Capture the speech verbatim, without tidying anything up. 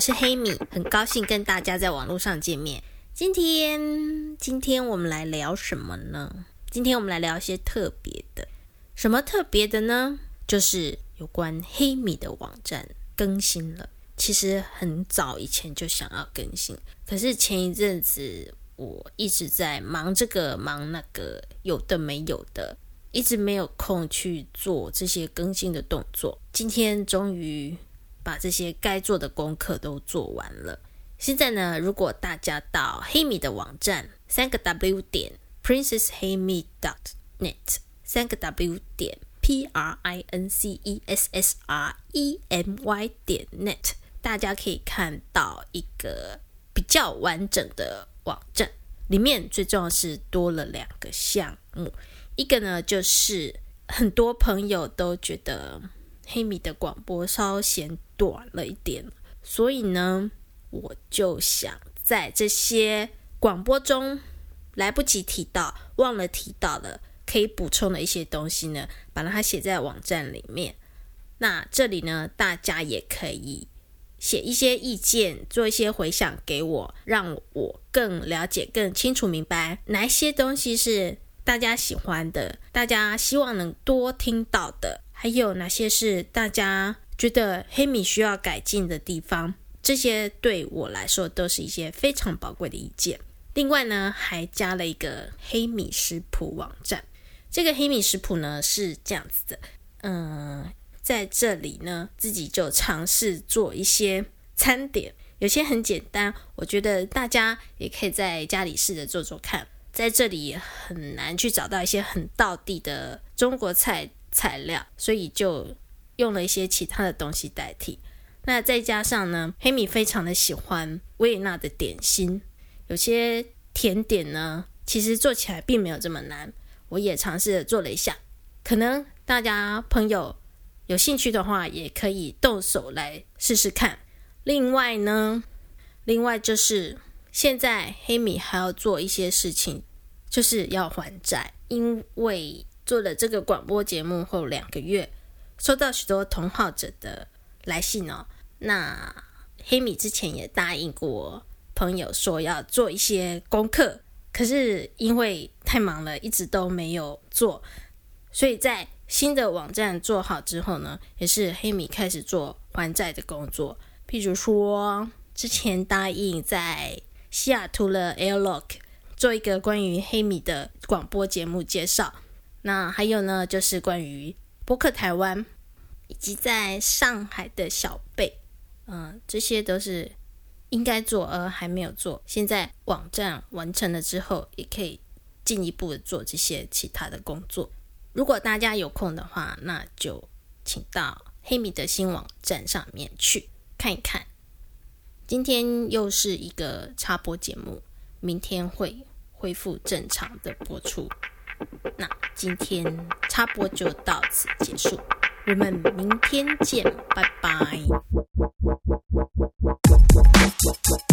是黑米，很高兴跟大家在网络上见面。今天今天我们来聊什么呢？今天我们来聊一些特别的。什么特别的呢？就是有关黑米的网站更新了。其实很早以前就想要更新，可是前一阵子我一直在忙这个忙那个，有的没有的，一直没有空去做这些更新的动作。今天终于把这些该做的功课都做完了。现在呢，如果大家到黑米的网站三个 W 点 princess hemi dot net 三个 W 点 P R I N C E S S R E M Y 点 net， 大家可以看到一个比较完整的网站，里面最重要的是多了两个项目。一个呢，就是很多朋友都觉得黑米的广播稍嫌短了一点，所以呢，我就想在这些广播中来不及提到、忘了提到了可以补充的一些东西呢，把它写在网站里面。那这里呢，大家也可以写一些意见，做一些回响给我，让我更了解、更清楚明白哪一些东西是大家喜欢的，大家希望能多听到的，还有哪些是大家觉得黑米需要改进的地方。这些对我来说都是一些非常宝贵的意见。另外呢，还加了一个黑米食谱网站。这个黑米食谱呢是这样子的，嗯，在这里呢自己就尝试做一些餐点，有些很简单，我觉得大家也可以在家里试着做做看。在这里很难去找到一些很道地的中国菜材料，所以就用了一些其他的东西代替。那再加上呢，黑米非常的喜欢维也纳的点心，有些甜点呢其实做起来并没有这么难，我也尝试着做了一下，可能大家朋友有兴趣的话也可以动手来试试看。另外呢，另外就是现在黑米还要做一些事情，就是要还债。因为做了这个广播节目后两个月，收到许多同好者的来信哦。那黑米之前也答应过朋友说要做一些功课，可是因为太忙了，一直都没有做。所以在新的网站做好之后呢，也是黑米开始做还债的工作。譬如说，之前答应在西雅图的 Airlock 做一个关于黑米的广播节目介绍。那还有呢，就是关于播客台湾，以及在上海的小贝，嗯，这些都是应该做而还没有做。现在网站完成了之后，也可以进一步的做这些其他的工作。如果大家有空的话，那就请到黑米的新网站上面去看一看。今天又是一个插播节目，明天会恢复正常的播出。那今天插播就到此结束，我们明天见，拜拜。